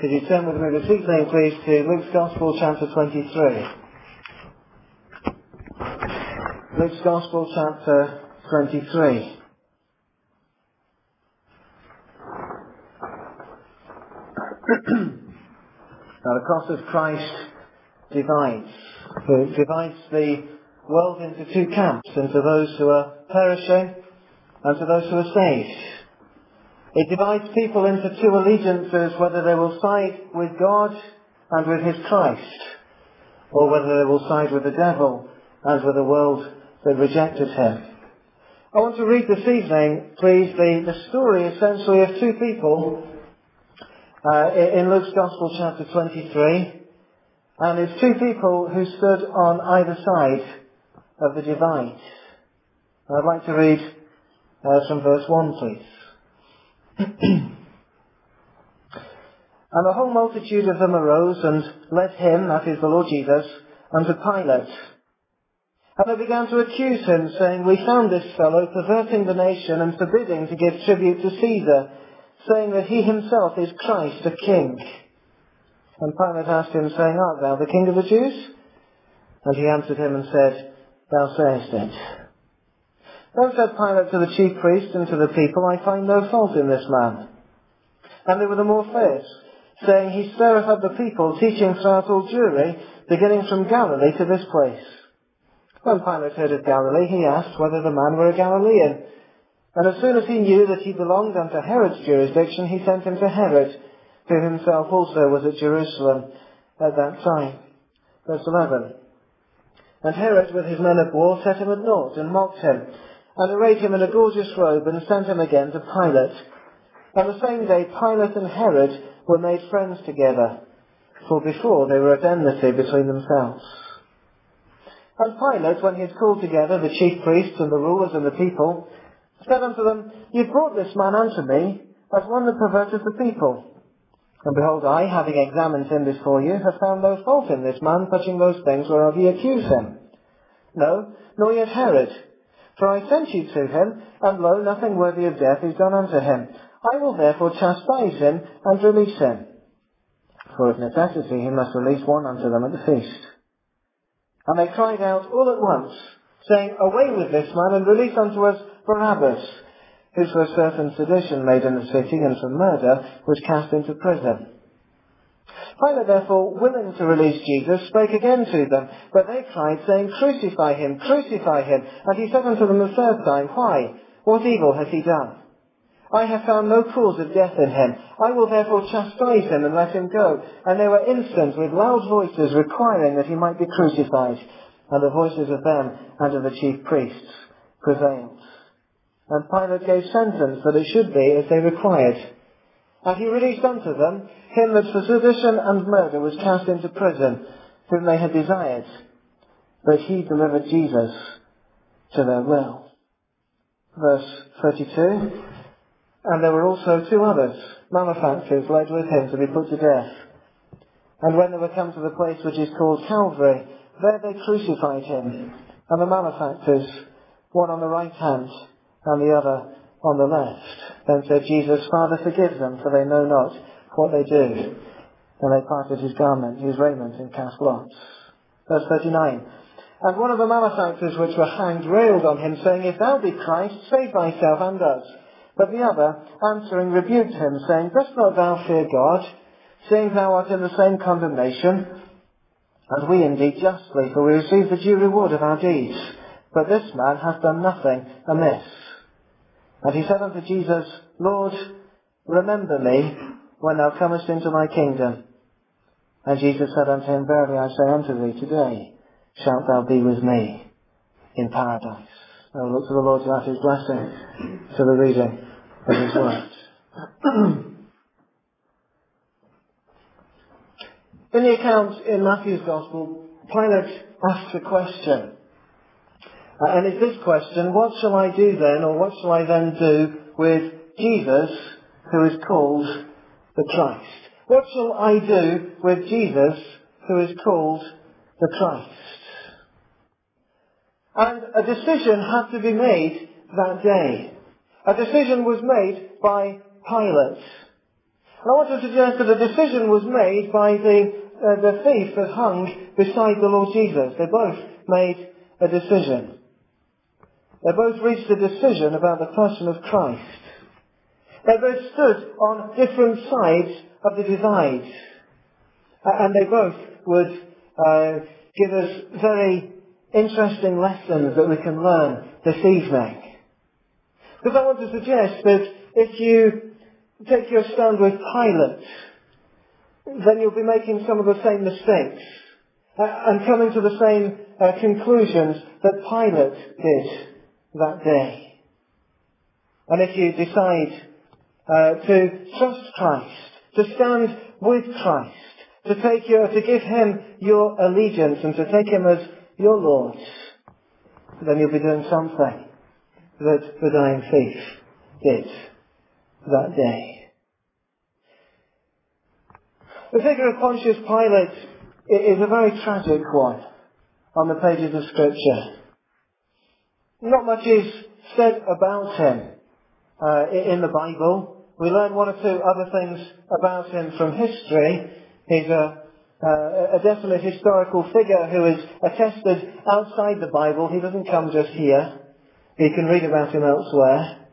Could you turn with me this evening, please, to Luke's Gospel, chapter 23. Luke's Gospel, chapter 23. Now, the cross of Christ divides. It divides the world into two camps, into those who are perishing and to those who are saved. It divides people into two allegiances, whether they will side with God and with His Christ, or whether they will side with the devil and with the world that rejected Him. I want to read this evening, please, the story essentially of two people in Luke's Gospel, chapter 23. And it's two people who stood on either side of the divide. And I'd like to read from verse 1, please. And the whole multitude of them arose and led him, that is the Lord Jesus, unto Pilate. And they began to accuse him, saying, We found this fellow perverting the nation and forbidding to give tribute to Caesar, saying that he himself is Christ, a king. And Pilate asked him, saying, Art thou the king of the Jews? And he answered him and said, Thou sayest it. Then said Pilate to the chief priests and to the people, I find no fault in this man. And they were the more fierce, saying, He stirreth up the people, teaching throughout all Jewry, beginning from Galilee to this place. When Pilate heard of Galilee, he asked whether the man were a Galilean. And as soon as he knew that he belonged unto Herod's jurisdiction, he sent him to Herod, who himself also was at Jerusalem at that time. Verse 11. And Herod with his men of war set him at naught, and mocked him, and arrayed him in a gorgeous robe, and sent him again to Pilate. And the same day Pilate and Herod were made friends together, for before they were at enmity between themselves. And Pilate, when he had called together the chief priests and the rulers and the people, said unto them, Ye brought this man unto me, as one that perverteth the people. And behold, I, having examined him before you, have found no fault in this man touching those things whereof ye accuse him. No, nor yet Herod. For I sent you to him, and lo, nothing worthy of death is done unto him. I will therefore chastise him, and release him. For of necessity he must release one unto them at the feast. And they cried out all at once, saying, Away with this man, and release unto us Barabbas, who for a certain sedition made in the city, and for murder was cast into prison. Pilate therefore, willing to release Jesus, spake again to them, but they cried, saying, Crucify him, crucify him. And he said unto them the third time, Why? What evil hath he done? I have found no cause of death in him. I will therefore chastise him and let him go. And they were instant with loud voices, requiring that he might be crucified. And the voices of them and of the chief priests prevailed. And Pilate gave sentence that it should be as they required. And he released unto them him that for sedition and murder was cast into prison, whom they had desired. But he delivered Jesus to their will. Verse 32. And there were also two others, malefactors, led with him to be put to death. And when they were come to the place which is called Calvary, there they crucified him, and the malefactors, one on the right hand, and the other on the left. Then said Jesus, Father, forgive them, for they know not what they do. And they parted his garment, his raiment, and cast lots. Verse 39. And one of the malefactors which were hanged railed on him, saying, If thou be Christ, save thyself and us. But the other, answering, rebuked him, saying, Dost not thou fear God, seeing thou art in the same condemnation? And we indeed justly, for we receive the due reward of our deeds. But this man hath done nothing amiss. And he said unto Jesus, Lord, remember me when thou comest into thy kingdom. And Jesus said unto him, Verily I say unto thee, today shalt thou be with me in paradise. Now look to the Lord to add his blessing to the reading of his word. In the account in Matthew's Gospel, Pilate asks a question. And it's this question, what shall I do then, or what shall I then do with Jesus, who is called the Christ? What shall I do with Jesus, who is called the Christ? And a decision had to be made that day. A decision was made by Pilate. And I want to suggest that a decision was made by the thief that hung beside the Lord Jesus. They both made a decision. They both reached a decision about the person of Christ. They both stood on different sides of the divide. And they both would give us very interesting lessons that we can learn this evening. Because I want to suggest that if you take your stand with Pilate, then you'll be making some of the same mistakes and coming to the same conclusions that Pilate did that day. And if you decide to trust Christ, to stand with Christ, to give Him your allegiance and to take Him as your Lord, then you'll be doing something that the dying thief did that day. The figure of Pontius Pilate is a very tragic one on the pages of Scripture. Not much is said about him in the Bible. We learn one or two other things about him from history. He's a definite historical figure who is attested outside the Bible. He doesn't come just here. You can read about him elsewhere.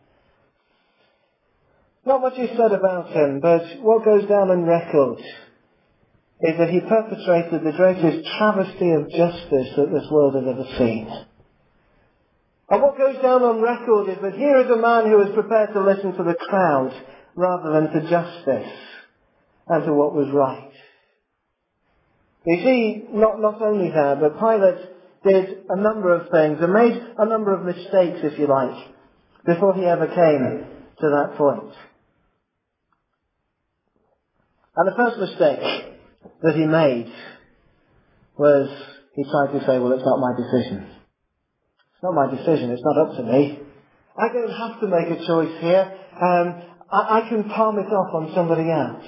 Not much is said about him, but what goes down on record is that he perpetrated the greatest travesty of justice that this world has ever seen. And what goes down on record is that here is a man who was prepared to listen to the crowd rather than to justice and to what was right. You see, not only that, but Pilate did a number of things and made a number of mistakes, if you like, before he ever came to that point. And the first mistake that he made was he tried to say, well, it's not my decision. It's not my decision. It's not up to me. I don't have to make a choice here. I can palm it off on somebody else.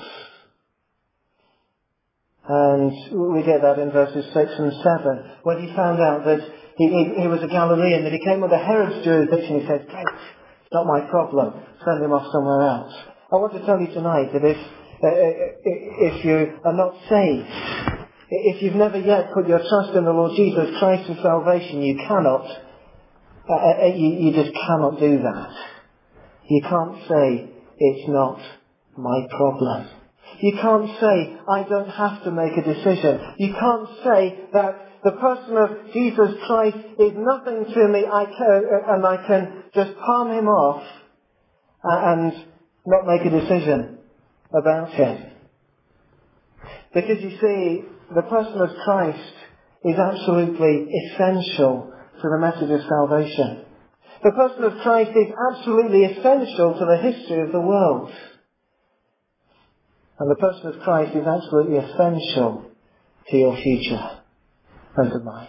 And we get that in verses 6 and 7, when he found out that he was a Galilean, that he came under Herod's jurisdiction. He said, great, it's not my problem. Send him off somewhere else. I want to tell you tonight that if you are not saved, if you've never yet put your trust in the Lord Jesus Christ for salvation, you cannot, you just cannot do that. You can't say, it's not my problem. You can't say, I don't have to make a decision. You can't say that the person of Jesus Christ is nothing to me and I can just palm him off and not make a decision about him. Because you see, the person of Christ is absolutely essential to the message of salvation. The person of Christ is absolutely essential to the history of the world. And the person of Christ is absolutely essential to your future and to mine.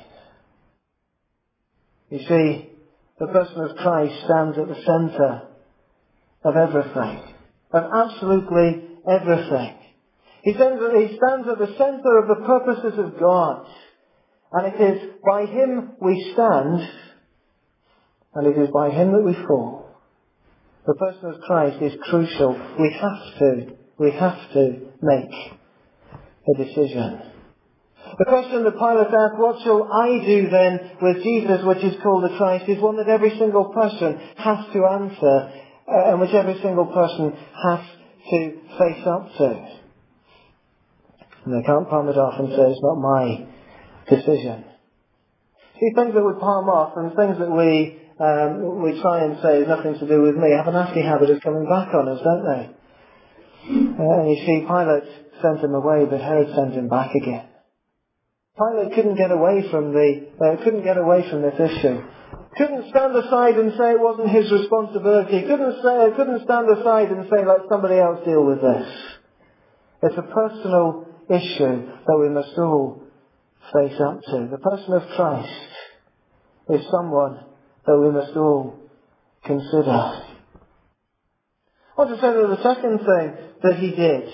You see, the person of Christ stands at the centre of everything. Of absolutely everything. He stands at the centre of the purposes of God. And it is by Him we stand, and it is by Him that we fall. The person of Christ is crucial. We have to make a decision. The question that Pilate asked, what shall I do then with Jesus, which is called the Christ, is one that every single person has to answer, and which every single person has to face up to. And they can't palm it off and say, it's not my decision. See, things that we palm off and things that we try and say has nothing to do with me have a nasty habit of coming back on us, don't they? And you see, Pilate sent him away, but Herod sent him back again. Pilate couldn't get away from this issue. Couldn't stand aside and say it wasn't his responsibility. Couldn't stand aside and say, let somebody else deal with this. It's a personal issue that we must all face up to. The person of Christ is someone that we must all consider. I want to say that the second thing that he did,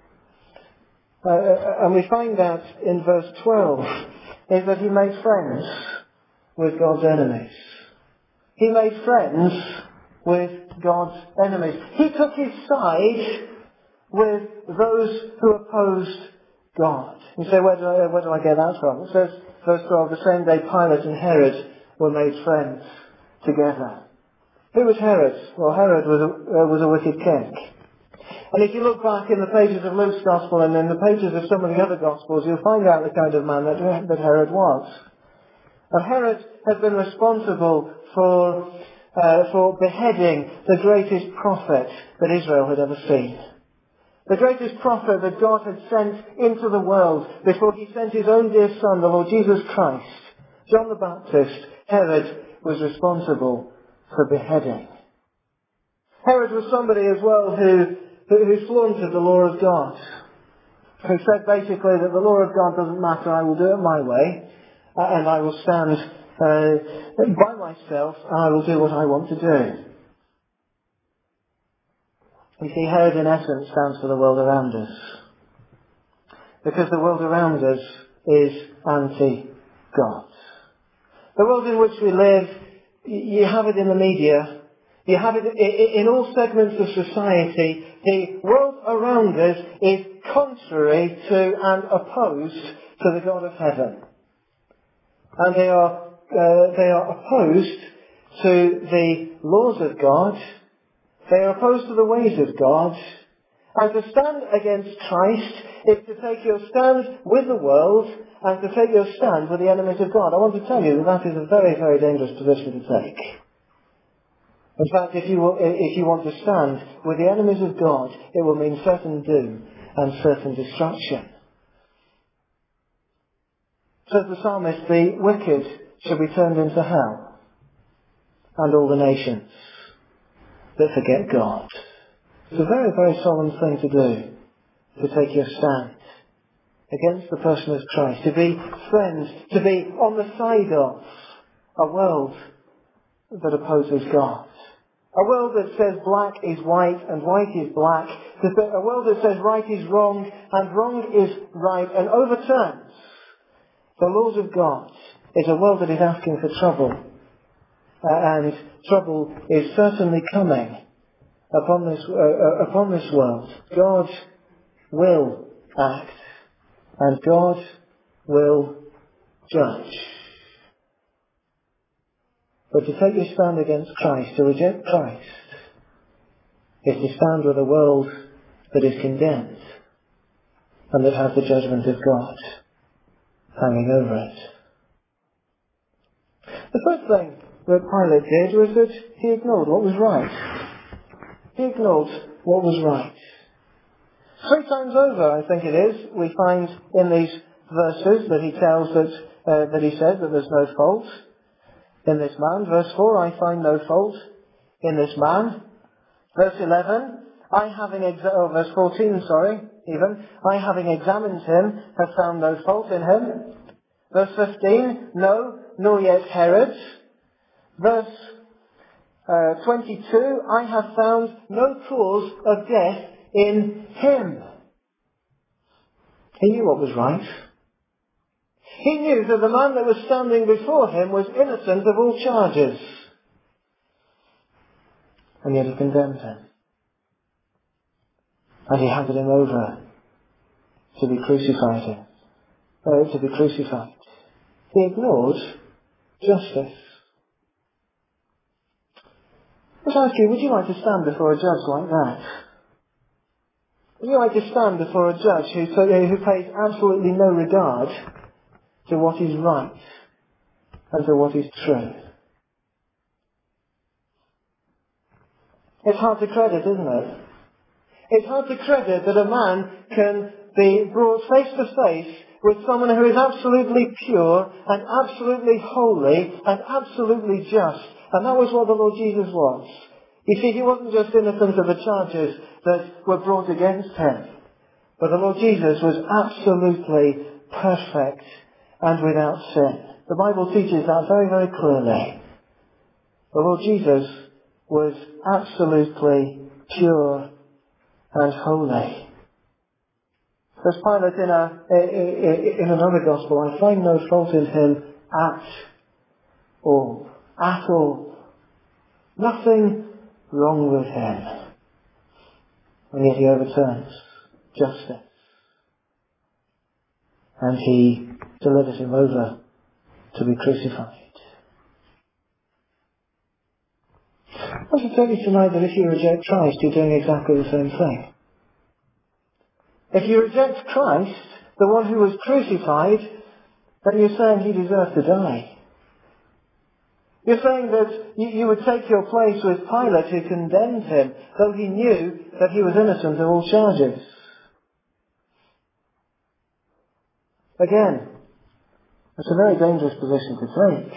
and we find that in verse 12, is that he made friends with God's enemies. He made friends with God's enemies. He took his side with those who opposed God. You say, where do I get that from? It says, verse 12, the same day Pilate and Herod were made friends together. Who was Herod? Well, Herod was a wicked king. And if you look back in the pages of Luke's Gospel and in the pages of some of the other Gospels, you'll find out the kind of man that Herod was. And Herod had been responsible for beheading the greatest prophet that Israel had ever seen. The greatest prophet that God had sent into the world before he sent his own dear son, the Lord Jesus Christ, John the Baptist. Herod was responsible for beheading. Herod was somebody as well who flaunted the law of God, who said basically that the law of God doesn't matter, I will do it my way, and I will stand by myself, and I will do what I want to do. You see, Herod in essence stands for the world around us, because the world around us is anti-God. The world in which we live, you have it in the media, you have it in all segments of society. The world around us is contrary to and opposed to the God of heaven. And they are opposed to the laws of God. They are opposed to the ways of God. And to stand against Christ is to take your stand with the world and to take your stand with the enemies of God. I want to tell you that is a very, very dangerous position to take. In fact, if you want to stand with the enemies of God, it will mean certain doom and certain destruction. Says the psalmist, the wicked shall be turned into hell, and all the nations that forget God. It's a very, very solemn thing to do, to take your stand against the person of Christ, to be friends, to be on the side of a world that opposes God. A world that says black is white and white is black. A world that says right is wrong and wrong is right and overturns the laws of God. Is a world that is asking for trouble. And trouble is certainly coming upon this world. God will act and God will judge. But to take your stand against Christ, to reject Christ, is to stand with a world that is condemned and that has the judgment of God hanging over it. The first thing that Pilate did was that he ignored what was right. He ignored what was right. 3 times over, I think it is, we find in these verses that he tells that he says that there's no fault in this man. Verse 4, I find no fault in this man. Verse 11, verse 14, I having examined him, have found no fault in him. Verse 15, no, nor yet Herod. Verse 22, I have found no cause of death in him. He knew what was right. He knew that the man that was standing before him was innocent of all charges. And yet he condemned him. And he handed him over to be crucified. He ignored justice. Let's ask you, would you like to stand before a judge like that? Would you like to stand before a judge who pays absolutely no regard to what is right and to what is true? It's hard to credit, isn't it? It's hard to credit that a man can be brought face to face with someone who is absolutely pure and absolutely holy and absolutely just. And that was what the Lord Jesus was. You see, he wasn't just innocent of the charges that were brought against him, but the Lord Jesus was absolutely perfect and without sin. The Bible teaches that very, very clearly. The Lord Jesus was absolutely pure and holy. Says Pilate in another gospel, I find no fault in him at all. At all. Nothing wrong with him. and yet he overturns justice. And he delivers him over to be crucified. I want to tell you tonight that if you reject Christ, you're doing exactly the same thing. If you reject Christ, the one who was crucified, then you're saying he deserved to die. You're saying that you would take your place with Pilate, who condemned him, though he knew that he was innocent of all charges. Again, it's a very dangerous position to take.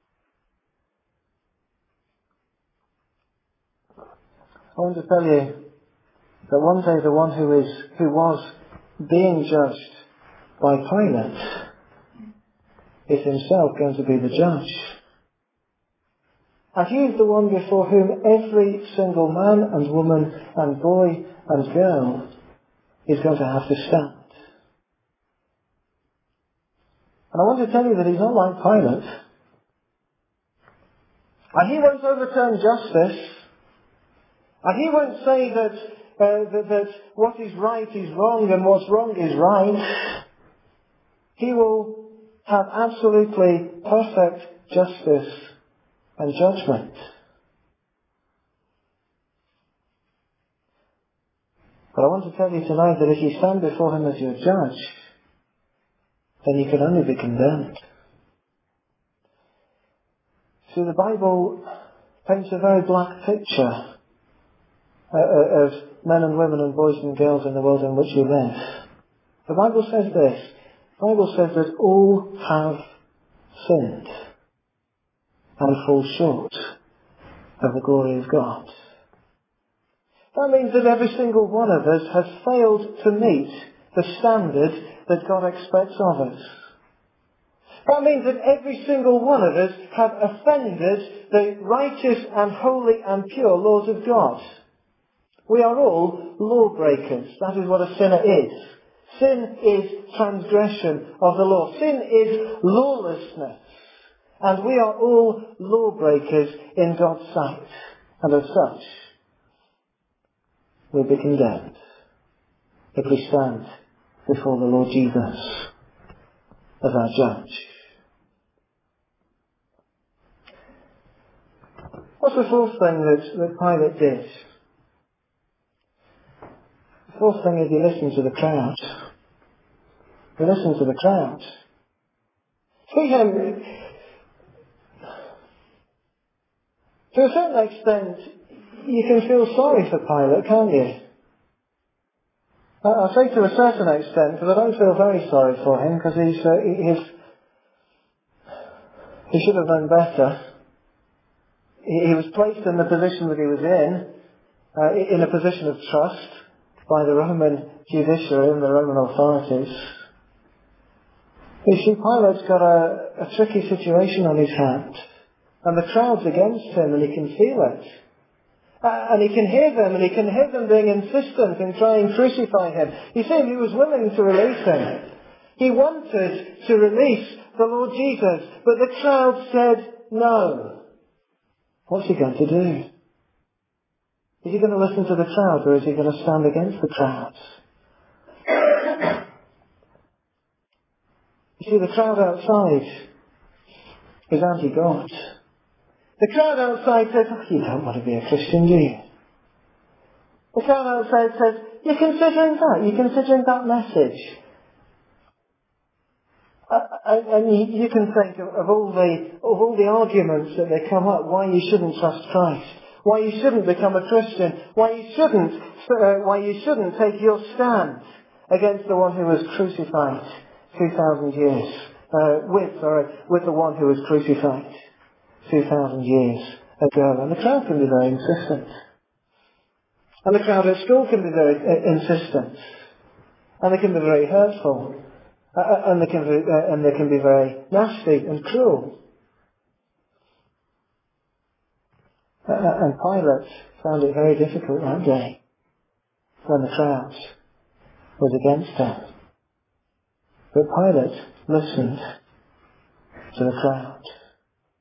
I want to tell you that one day the one who was being judged by Pilate is himself going to be the judge. And he is the one before whom every single man and woman and boy and girl is going to have to stand. And I want to tell you that he's not like Pilate. And he won't overturn justice. And he won't say that what is right is wrong and what's wrong is right. He will have absolutely perfect justice and judgment. But I want to tell you tonight that if you stand before him as your judge, then you can only be condemned. See, the Bible paints a very black picture of men and women and boys and girls in the world in which we live. The Bible says this. The Bible says that all have sinned and fall short of the glory of God. That means that every single one of us has failed to meet the standard that God expects of us. That means that every single one of us have offended the righteous and holy and pure laws of God. We are all lawbreakers. That is what a sinner is. Sin is transgression of the law. Sin is lawlessness. And we are all lawbreakers in God's sight. And as such, we'll be condemned if we stand before the Lord Jesus as our judge. What's the fourth thing that Pilate did? The fourth thing is he listened to the crowd. He listened to the crowd. See, to a certain extent, you can feel sorry for Pilate, can't you? I say to a certain extent, because I don't feel very sorry for him, because he should have known better. He was placed in the position that he was in a position of trust by the Roman judiciary and the Roman authorities. You see, Pilate's got a tricky situation on his hands, and the crowd's against him, and he can feel it. And he can hear them, and he can hear them being insistent in trying to crucify him. You see, he was willing to release him. He wanted to release the Lord Jesus, but the crowd said no. What's he going to do? Is he going to listen to the crowd, or is he going to stand against the crowd? You see, the crowd outside is anti-God. The crowd outside says, oh, you don't want to be a Christian, do you? The crowd outside says, you're considering that? You're considering that message? And you can think of all the arguments that they come up why you shouldn't trust Christ, why you shouldn't become a Christian, why you shouldn't take your stand against the one who was crucified 2,000 years with the one who was crucified 2,000 years ago. And the crowd can be very insistent, and the crowd at school can be very insistent, and they can be very hurtful. And they can be very nasty and cruel. And Pilate found it very difficult that day when the crowd was against him. But Pilate listened to the crowd.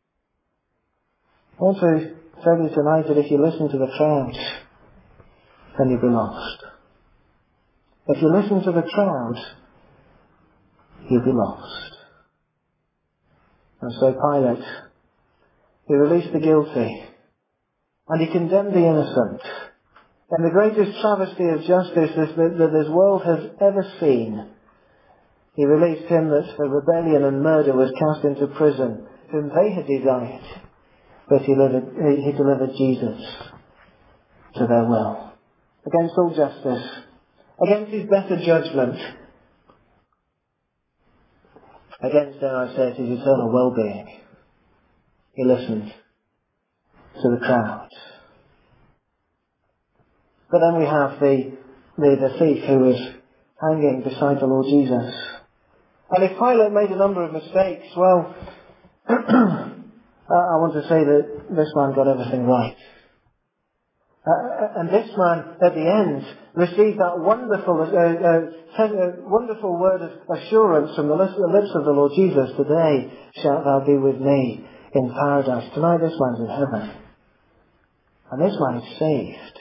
I want to tell you tonight that if you listen to the crowd, then you'll be lost. If you listen to the crowd, you'll be lost. And so Pilate, he released the guilty, and he condemned the innocent. And the greatest travesty of justice that this world has ever seen, he released him that for rebellion and murder was cast into prison, whom they had desired. But he delivered Jesus to their will, against all justice, against his better judgment, against, dare I say it, his eternal well-being. He listened to the crowd. But then we have the thief who was hanging beside the Lord Jesus. And if Pilate made a number of mistakes, well, I want to say that this man got everything right. And this man, at the end, received that wonderful word of assurance from the lips of the Lord Jesus. Today shalt thou be with me in paradise. Tonight this man's in heaven. And this man is saved.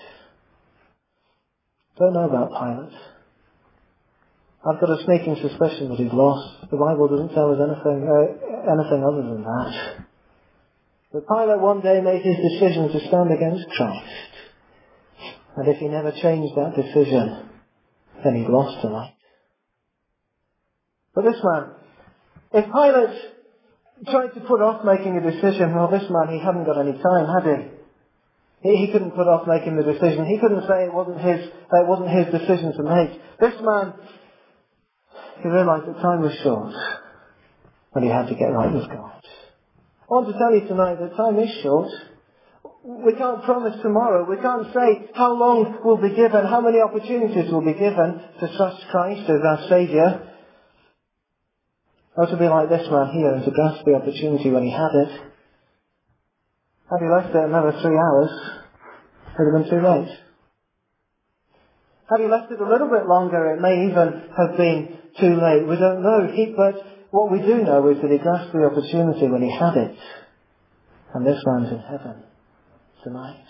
Don't know about Pilate. I've got a sneaking suspicion that he's lost. The Bible doesn't tell us anything other than that. But Pilate one day made his decision to stand against Christ. And if he never changed that decision, then he'd lost tonight. But this man, if Pilate tried to put off making a decision, well, this man, he hadn't got any time, had he? He couldn't put off making the decision. He couldn't say it wasn't his decision to make. This man, he realised that time was short, and he had to get right with God. I want to tell you tonight that time is short. We can't promise tomorrow. We can't say how long will be given, how many opportunities will be given to trust Christ as our Saviour. Or to be like this man here and to grasp the opportunity when he had it. Had he left it another 3 hours, it would have been too late. Had he left it a little bit longer, it may even have been too late. We don't know. But what we do know is that he grasped the opportunity when he had it. And this man's in heaven tonight.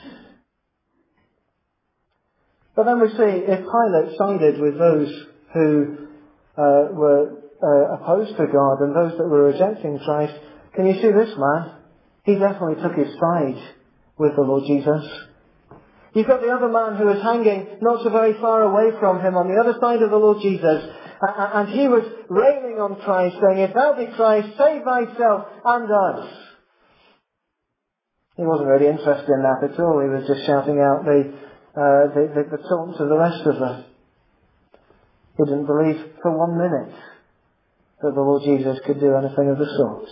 But then we see if Pilate sided with those who were opposed to God and those that were rejecting Christ, can you see this man? He definitely took his side with the Lord Jesus. You've got the other man who was hanging not so very far away from him on the other side of the Lord Jesus, and he was railing on Christ, saying, if thou be Christ, save thyself and us. He wasn't really interested in that at all. He was just shouting out the taunts of the rest of them. He didn't believe for 1 minute that the Lord Jesus could do anything of the sort.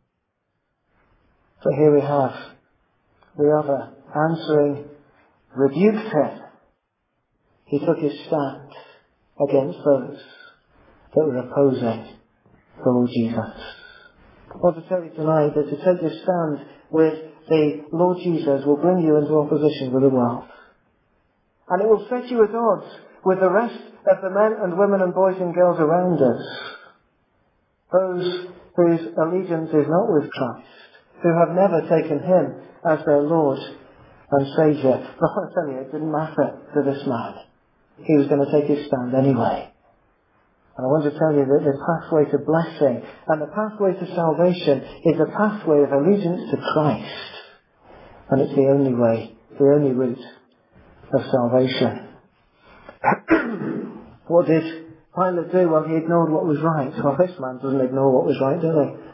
So here we have the other answering, rebuked him. He took his stand against those that were opposing the Lord Jesus. I want to tell you tonight that to take your stand with the Lord Jesus will bring you into opposition with the world. And it will set you at odds with the rest of the men and women and boys and girls around us. Those whose allegiance is not with Christ, who have never taken Him as their Lord and Saviour. But I want to tell you, it didn't matter to this man. He was going to take his stand anyway. And I want to tell you that the pathway to blessing and the pathway to salvation is a pathway of allegiance to Christ. And it's the only way, the only route of salvation. What did Pilate do? Well, he ignored what was right. Well, this man doesn't ignore what was right, does he?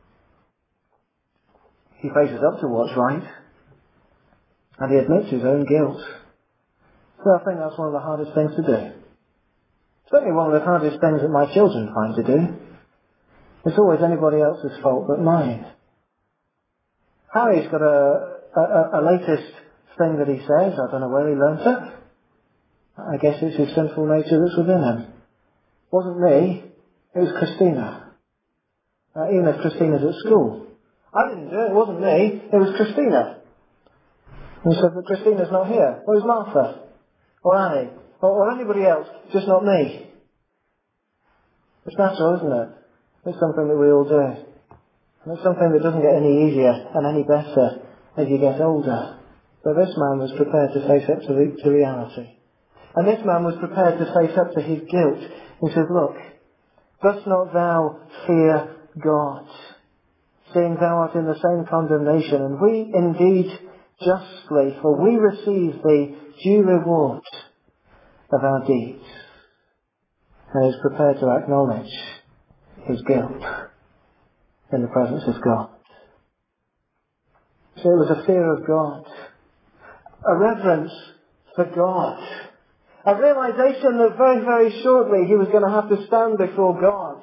He faces up to what's right. And he admits his own guilt. So I think that's one of the hardest things to do. Certainly one of the hardest things that my children find to do. It's always anybody else's fault but mine. Harry's got a latest thing that he says. I don't know where he learnt it. I guess it's his sinful nature that's within him. It wasn't me. It was Christina. Even if Christina's at school. I didn't do it. It wasn't me. It was Christina. And he said, but Christina's not here. Where's Martha? Or Annie? Or anybody else? Just not me. It's natural, isn't it? It's something that we all do. And it's something that doesn't get any easier and any better as you get older. But this man was prepared to face up to reality. And this man was prepared to face up to his guilt. He says, look, dost not thou fear God, seeing thou art in the same condemnation, and we indeed justly, for we receive the due reward of our deeds. And is prepared to acknowledge his guilt in the presence of God. So it was a fear of God, a reverence for God, a realization that very, very shortly he was going to have to stand before God.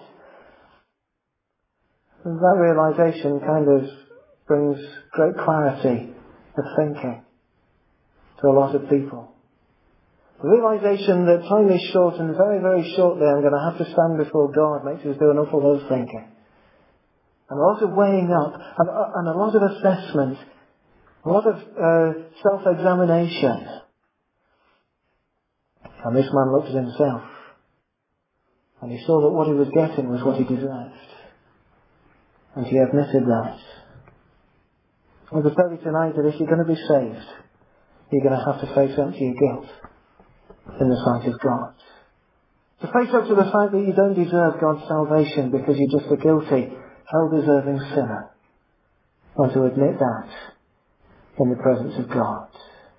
And that realization kind of brings great clarity of thinking to a lot of people. The realization that time is short and very, very shortly I'm going to have to stand before God makes us do an awful lot of thinking. And a lot of weighing up, and a lot of assessment, a lot of self-examination. And this man looked at himself, and he saw that what he was getting was what he deserved. And he admitted that. I want to tell you tonight that if you're going to be saved, you're going to have to face up to your guilt in the sight of God. To face up to the fact that you don't deserve God's salvation because you're just a guilty, hell-deserving sinner. And to admit that in the presence of God.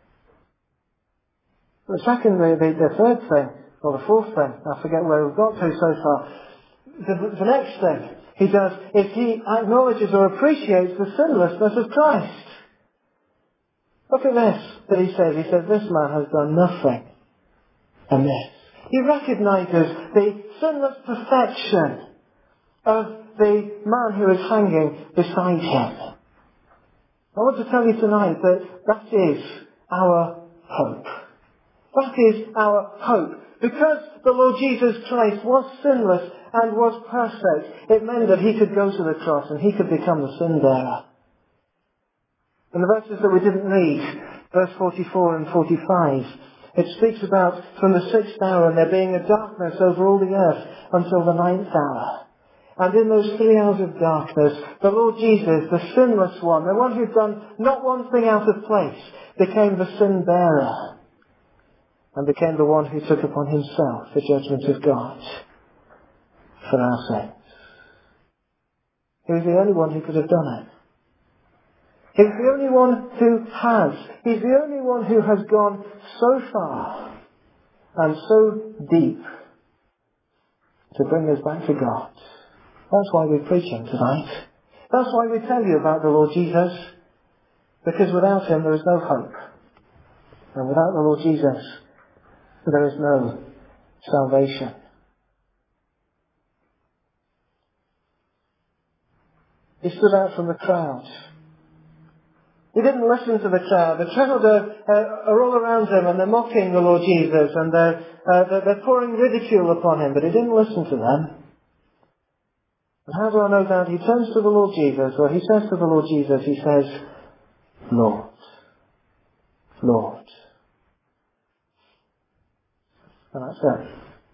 The third thing, or the fourth thing, I forget where we've got to so far. The next thing he does is he acknowledges or appreciates the sinlessness of Christ. Look at this that he says. He says, this man has done nothing amiss. He recognizes the sinless perfection of the man who is hanging beside him. I want to tell you tonight that is our hope. That is our hope. Because the Lord Jesus Christ was sinless and was perfect, it meant that he could go to the cross and he could become the sin bearer. In the verses that we didn't read, verse 44 and 45, it speaks about from the 6th hour and there being a darkness over all the earth until the 9th hour. And in those 3 hours of darkness, the Lord Jesus, the sinless one, the one who'd done not one thing out of place, became the sin bearer. And became the one who took upon himself the judgment of God for our sins. He was the only one who could have done it. He's the only one who has. He's the only one who has gone so far and so deep to bring us back to God. That's why we're preaching tonight. That's why we tell you about the Lord Jesus. Because without him there is no hope. And without the Lord Jesus there is no salvation. He stood out from the crowd. He didn't listen to the crowd. The crowd are all around him and they're mocking the Lord Jesus and they're pouring ridicule upon him, but he didn't listen to them. And how do I know that? He turns to the Lord Jesus, or he says to the Lord Jesus, he says, Lord, Lord. And that's it.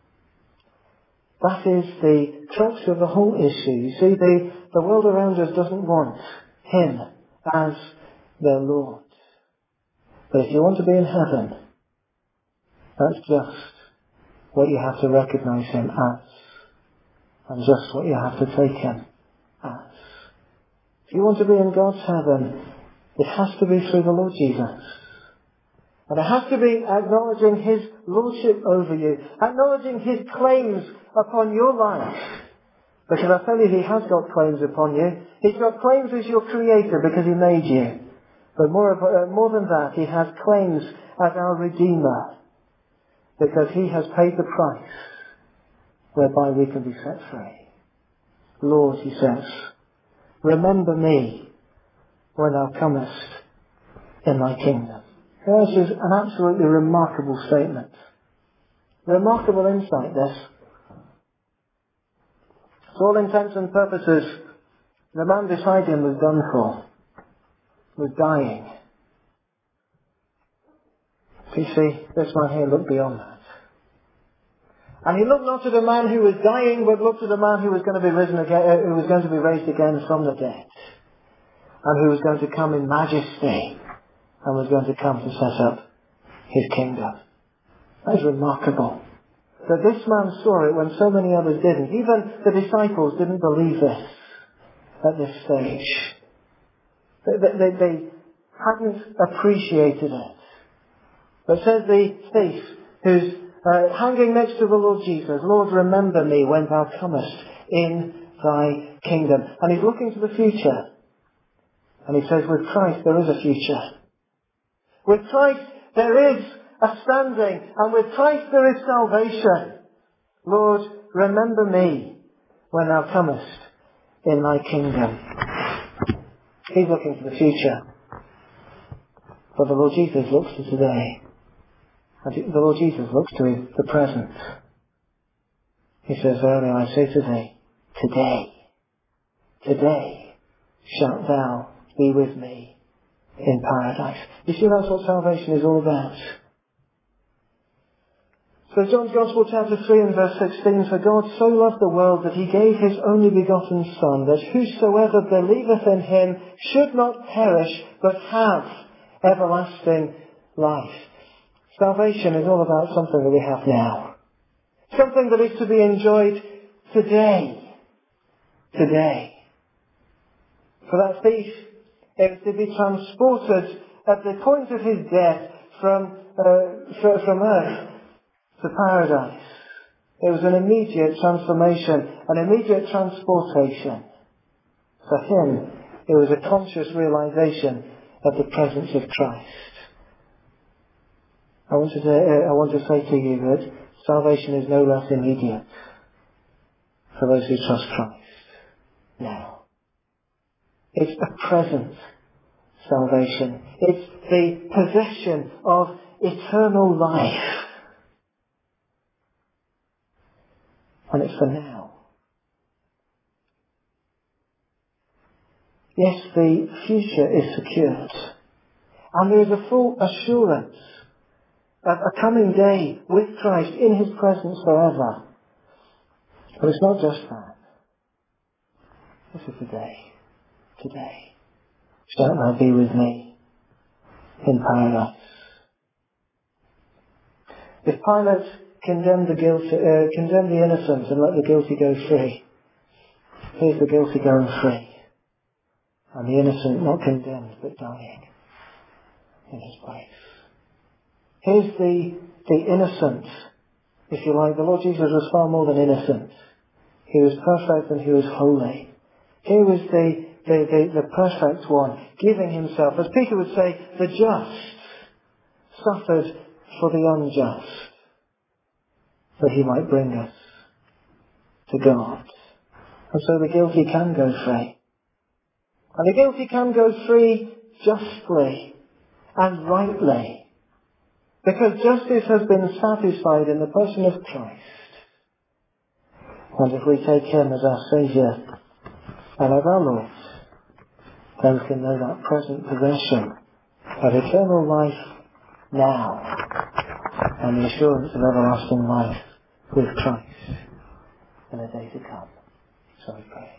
That is the crux of the whole issue. You see, the world around us doesn't want him as their Lord. But if you want to be in heaven, that's just what you have to recognize him as. And just what you have to take him as. If you want to be in God's heaven, it has to be through the Lord Jesus. And it has to be acknowledging his lordship over you, acknowledging his claims upon your life. Because I tell you, he has got claims upon you. He's got claims as your creator because he made you. But more than that, he has claims as our Redeemer. Because he has paid the price whereby we can be set free. Lord, he says, remember me when thou comest in thy kingdom. This is an absolutely remarkable statement. Remarkable insight, this. To all intents and purposes, the man beside him was done for. Was dying. You see, this man here looked beyond that. And he looked not at a man who was dying, but looked at a man who was going to be risen again, who was going to be raised again from the dead. And who was going to come in majesty. And was going to come to set up his kingdom. That is remarkable. That this man saw it when so many others didn't. Even the disciples didn't believe this at this stage. They hadn't appreciated it. But says the thief who's hanging next to the Lord Jesus, Lord, remember me when thou comest in thy kingdom. And he's looking to the future. And he says, with Christ there is a future. With Christ there is a standing. And with Christ there is salvation. Lord, remember me when thou comest in thy kingdom. He's looking to the future. But the Lord Jesus looks to today. And the Lord Jesus looks to the present. He says, verily I say to thee, today shalt thou be with me in paradise. You see, that's what salvation is all about. So John's Gospel chapter 3 and verse 16, for God so loved the world that he gave his only begotten Son, that whosoever believeth in him should not perish, but have everlasting life. Salvation is all about something that we have now. Something that is to be enjoyed today. Today. For that thief, it was to be transported at the point of his death from earth to paradise. It was an immediate transformation, an immediate transportation. For him, it was a conscious realization of the presence of Christ. I want to say to you that salvation is no less immediate for those who trust Christ now. It's a present salvation. It's the possession of eternal life. And it's for now. Yes, the future is secured. And there is a full assurance of a coming day with Christ in his presence forever. But it's not just that. This is the day. Today shalt thou be with me in paradise. If Pilate condemned the innocent and let the guilty go free, here's the guilty going free, and the innocent not condemned but dying in his place. Here's the innocent, if you like. The Lord Jesus was far more than innocent. He was perfect and he was holy. Here was the perfect one, giving himself, as Peter would say, the just suffered for the unjust, that he might bring us to God. And so the guilty can go free. And the guilty can go free justly and rightly, because justice has been satisfied in the person of Christ. And if we take him as our Saviour and as our Lord, then we can know that present possession of eternal life now, and the assurance of everlasting life with Christ in the day to come. So we pray.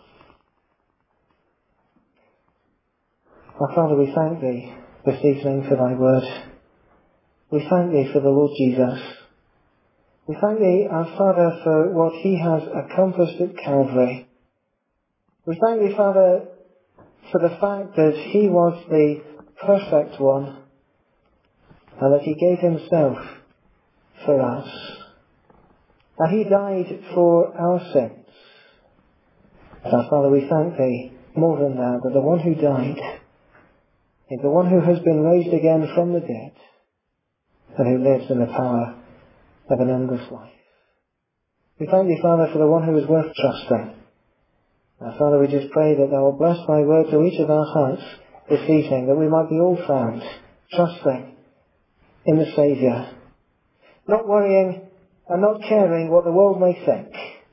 Our Father, we thank thee this evening for thy word. We thank thee for the Lord Jesus. We thank thee, our Father, for what he has accomplished at Calvary. We thank thee, Father, for the fact that he was the perfect one and that he gave himself for us. And he died for our sins. And our Father, we thank thee more than that the one who died is the one who has been raised again from the dead and who lives in the power of an endless life. We thank thee, Father, for the one who is worth trusting. Now, Father, we just pray that thou wilt bless thy word to each of our hearts this evening, that we might be all found trusting in the Saviour, not worrying and not caring what the world may think,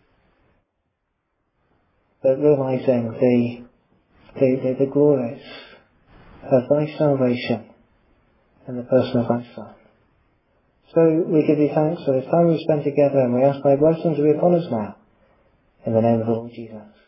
but realising the glories of thy salvation in the person of thy Son. So we give thee thanks for this time we've spent together, and we ask thy blessing to be upon us now, in the name of the Lord Jesus.